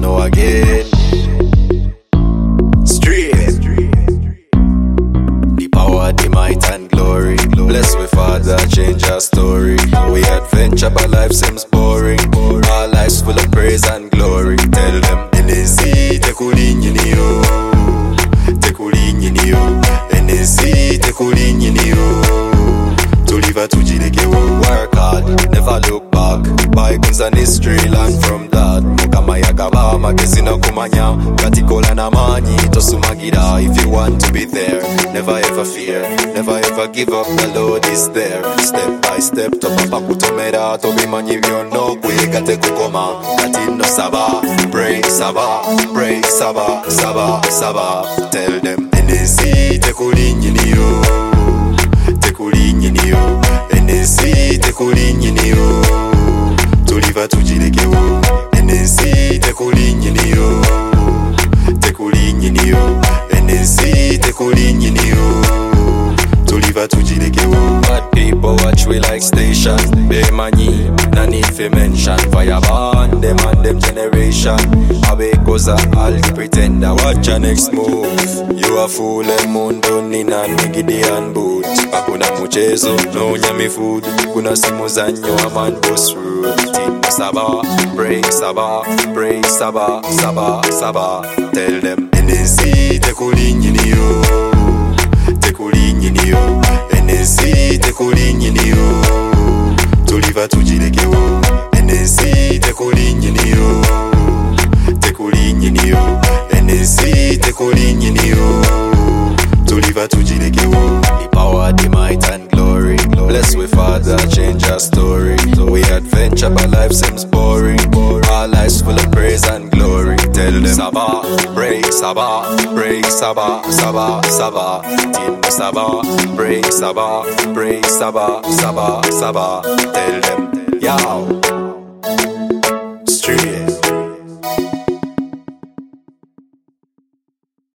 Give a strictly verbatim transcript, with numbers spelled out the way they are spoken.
know again. Straight. The power, the might and glory. Bless with Father, change our story. We adventure, but life seems boring. Our lives full of praise and glory. Tell them, N S C, tekulinyiniyo, tekulinyiniyo, N S C, tekulinyiniyo. Tuliva tujilekewo, work hard, never look back. Bygones and history, learn from that. Mukama yakaba, magazina kumanya. Katikola na manyi, tosumagira. If you want to be there, never ever fear, never ever give up, the Lord is there. Step by step, topapa kutomera. Tobi manyi vyono, kuyekate kukoma. Katino saba, pray saba, pray saba, saba, saba. Tell them, N S C, tekulinyiniyo, tekulinyiniyo, N S C, tekulinyiniyo. Tuliva tujilekewo, N S C, tekulinyiniyo, tekulinyiniyo, N S C, tekulinyiniyo. Tuliva tujilekewo. Bad people watch we like station. Pay money, no need for mention. Fire burn them and them generation. Abe koza all pretender. Watch your next move. You a fool and mundo nina nigidi and boot. Hakuna mchezo, no nyami food. Kuna simu zanyo a man boss rude. Tino saba, pray saba, pray saba, saba, saba. Tell them N S C, tekulinyiniyo, tekulinyiniyo, N S C, tekulinyiniyo. Tuliva tujilekewo, N S C, tekulinyiniyo, tekulinyiniyo, N S C, tekulinyiniyo. Tuliva tujilekewo. The power, the might and glory. Bless with Father, change our story. We adventure, but life seems boring. Our lives full of praise and glory. Tell them Saba, pray Saba, pray Saba, Saba, Saba. Tino Saba, pray Saba, pray Saba, Saba, Saba. Tell them, yow.